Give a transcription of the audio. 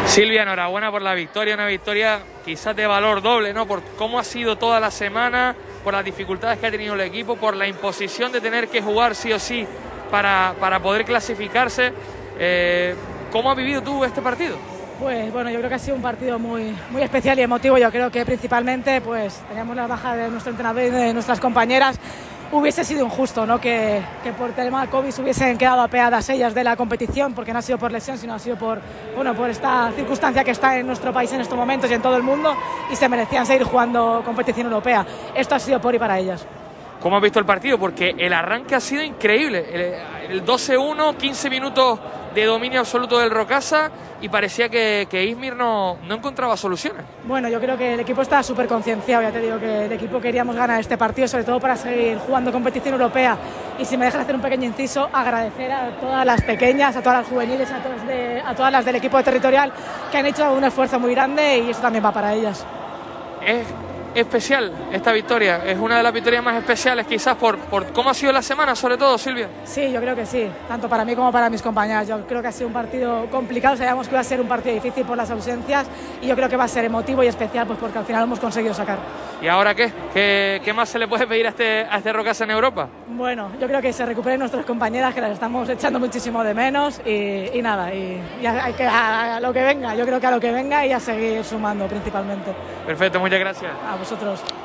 Silvia, enhorabuena por la victoria, una victoria quizás de valor doble, ¿no? Por cómo ha sido toda la semana, por las dificultades que ha tenido el equipo, por la imposición de tener que jugar sí o sí para poder clasificarse. ¿Cómo has vivido tú este partido? Pues bueno, yo creo que ha sido un partido muy especial y emotivo. Yo creo que principalmente pues teníamos la baja de nuestro entrenador y de nuestras compañeras. Hubiese sido injusto, ¿no? que por tema COVID se hubiesen quedado apeadas ellas de la competición, porque no ha sido por lesión, sino ha sido por esta circunstancia que está en nuestro país en estos momentos y en todo el mundo, y se merecían seguir jugando competición europea. Esto ha sido por y para ellas. ¿Cómo has visto el partido? Porque el arranque ha sido increíble. El 12-1, 15 minutos de dominio absoluto del Rocasa, y parecía que Izmir no encontraba soluciones. Bueno, yo creo que el equipo está súper concienciado. Ya te digo que el equipo queríamos ganar este partido, sobre todo para seguir jugando competición europea. Y si me dejas hacer un pequeño inciso, agradecer a todas las pequeñas, a todas las juveniles, a todas las del equipo territorial, que han hecho un esfuerzo muy grande, y eso también va para ellas. Es especial esta victoria, es una de las victorias más especiales quizás por cómo ha sido la semana, sobre todo, Silvia. Sí, yo creo que sí, tanto para mí como para mis compañeras. Yo creo que ha sido un partido complicado, sabíamos que iba a ser un partido difícil por las ausencias, y yo creo que va a ser emotivo y especial, pues porque al final lo hemos conseguido sacar. ¿Y ahora qué? ¿Qué más se le puede pedir a este Rocasa en Europa? Bueno, yo creo que se recuperen nuestras compañeras, que las estamos echando muchísimo de menos, y nada, y hay que a lo que venga, yo creo que a lo que venga, y a seguir sumando principalmente. Perfecto, muchas gracias. A vosotros.